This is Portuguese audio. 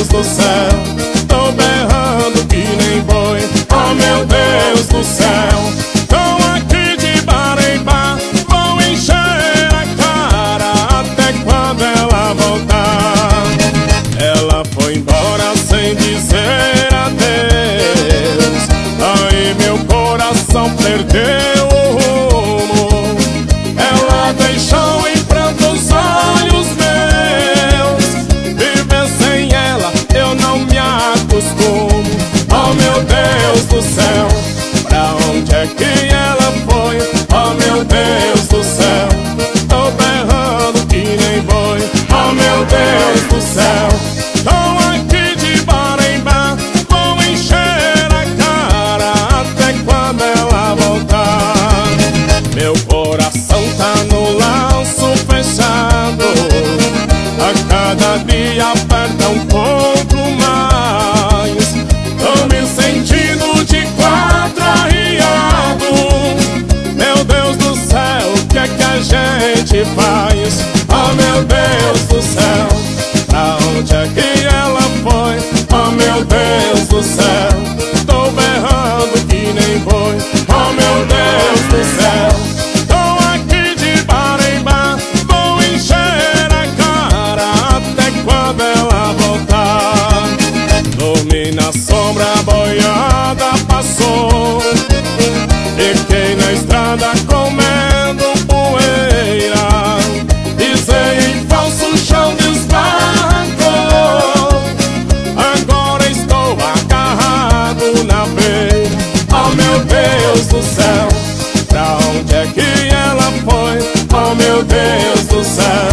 do céu, tô berrando que nem boi. Oh meu Deus do céu, tô aqui de bar em bar, vou encher a cara até quando ela voltar. Ela foi embora sem dizer adeus, aí meu coração perdeu o rumo. Ela deixou em pranto os olhos meus, viver sem ela eu não me acostumo. Oh meu Deus do céu, pra onde é que ela foi? Oh meu Deus do céu, tô berrando que nem boi. Oh meu Deus do céu, tô aqui de bar em bar, vou encher a cara até quando ela voltar. Meu coração tá no laço fechado, a cada dia aperta um pouco mais. Tô me sentindo de quatro arriado. Meu Deus do céu, o que é que a gente faz? Oh meu Deus do céu, pra onde é que ela foi? Oh meu Deus do céu, tô berrando que nem boi. Oh meu Deus do céu, tô aqui de bar em bar, vou encher a cara até quando ela voltar. Dormi na sombra, a boiada passou, fiquei na estrada comendo poeira, pisei em falso, chão desbarrancou. Agora estou agarrado na beira. Oh meu Deus do céu, pra onde é que ela foi? Oh meu Deus do céu.